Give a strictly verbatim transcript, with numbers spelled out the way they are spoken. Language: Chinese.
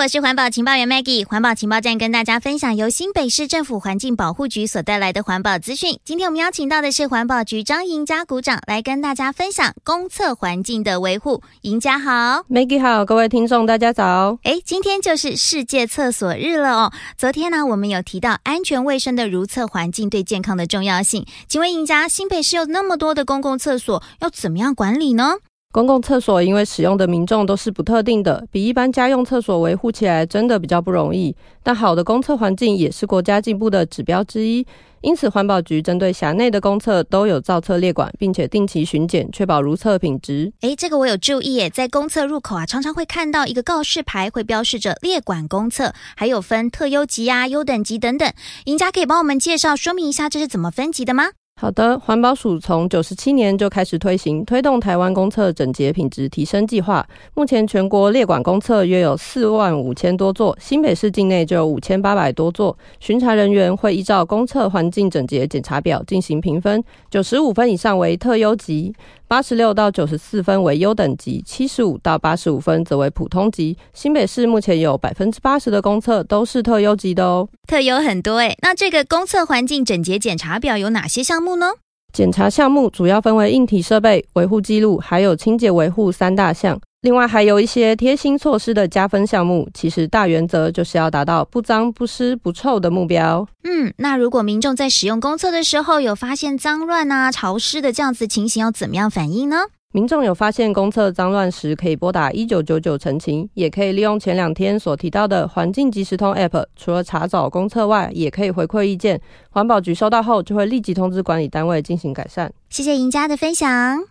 我是环保情报员 Maggie， 环保情报站跟大家分享由新北市政府环境保护局所带来的环保资讯。今天我们邀请到的是环保局张莹佳股长来跟大家分享公厕环境的维护。莹佳好。 Maggie 好，各位听众大家早。 诶，今天就是世界厕所日了哦。昨天呢，我们有提到安全卫生的如厕环境对健康的重要性。请问莹佳，新北市有那么多的公共厕所，要怎么样管理呢？ 公共厕所因为使用的民众都是不特定的，比一般家用厕所维护起来真的比较不容易，但好的公厕环境也是国家进步的指标之一。因此环保局针对辖内的公厕都有造册列管，并且定期巡检，确保如厕品质。 诶，这个我有注意耶，在公厕入口啊，常常会看到一个告示牌，会标示着列管公厕，还有分特优级啊、优等级等等。莹佳可以帮我们介绍说明一下这是怎么分级的吗？ 好的，环保署从九十七年就开始推行推动台湾公厕整洁品质提升计划，目前全国列管公厕约有四万五千多座，新北市境内就有五千八百多座。巡查人员会依照公厕环境整洁检查表进行评分，九十五分以上为特优级，八十六到九十四分为优等级，七十五到八十五分则为普通级。新北市目前有 百分之八十 的公厕都是特优级的哦。 特优很多耶，那这个公厕环境整洁检查表有哪些项目呢？ 检查项目主要分为硬体设备、维护记录还有清洁维护三大项，另外还有一些贴心措施的加分项目。其实大原则就是要达到不脏不湿不臭的目标。 嗯，那如果民众在使用公厕的时候有发现脏乱啊、潮湿的这样子情形，要怎么样反应呢？ 民众有发现公厕脏乱时，可以拨打一九九九陈情，也可以利用前两天所提到的环境即时通 App， 除了查找公厕外，也可以回馈意见。环保局收到后，就会立即通知管理单位进行改善。 谢谢莹佳的分享。